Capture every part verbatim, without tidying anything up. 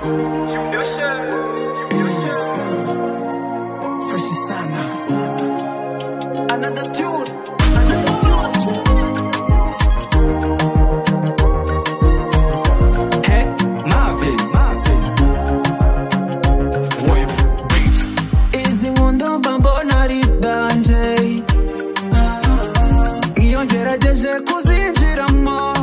Fresh sana. Another tune. Hey, Marvin, Marvin. Boy, beats. Izi nkunda mbona ari danje. Iyo ngerageje kuzinjiramo.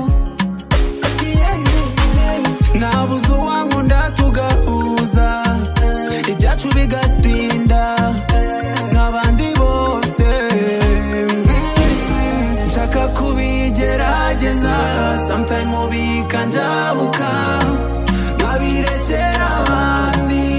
Nabuze uwankunda tugahuza. Ibyacu bigatinda. Nk'abandi bose. Nshaka kubigerageza. Sometime ubikanjabuka. Nkabirekera abandi.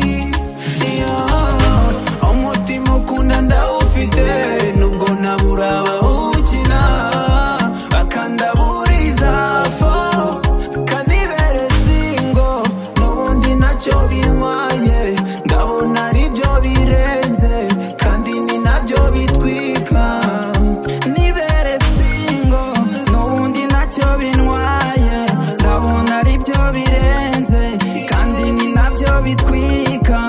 Umutima ukunda ndawufite. Nubwo nabura abawukina. Bakandaburiza fo. Kanibere singo. N'ubundi ntacyo bintwaye. Ndabona ari byo birenze. Kandi ni nabyo bitwika. Nibere singo. N'ubundi ntacyo bintwaye. Ndabona ari byo birenze. Kandi ni nabyo bitwika.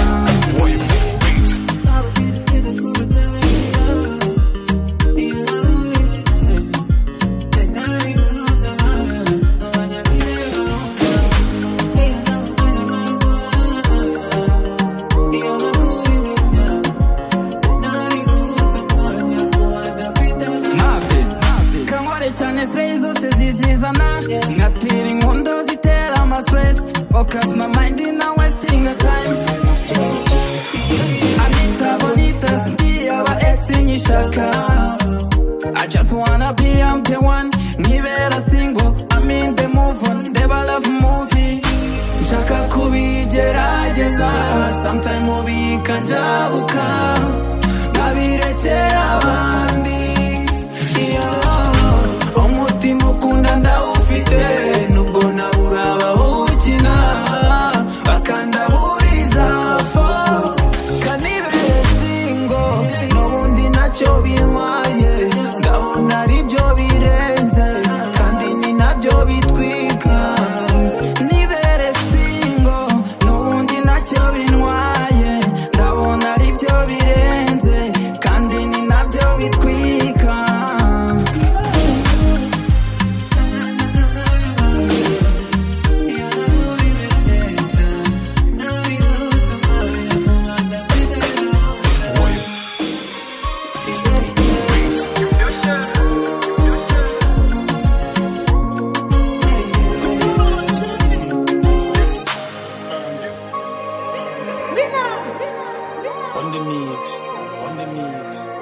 Cyane stress zose zizizana ngatira inkondo zitera ama stress focus my mind in a wasting a time Anita bonita still aba ex nyishaka I just wanna be I'm the one nibera single I'm in the move on the love movie nshaka kubigerageza sometime ubikanjabuka nabirekera abandi umutima ukunda ndawufite nubwo nabura abawukina bakandaburiza fo kanibere singo n'ubundi ntacyo bintwaye ndabona ari byo birenze kandi ni nabyo bitwika nibere singo n'ubundi ntacyo bintwaye ndabona ari byo birenze kandi ni nabyo bitwika On the mix, on the mix.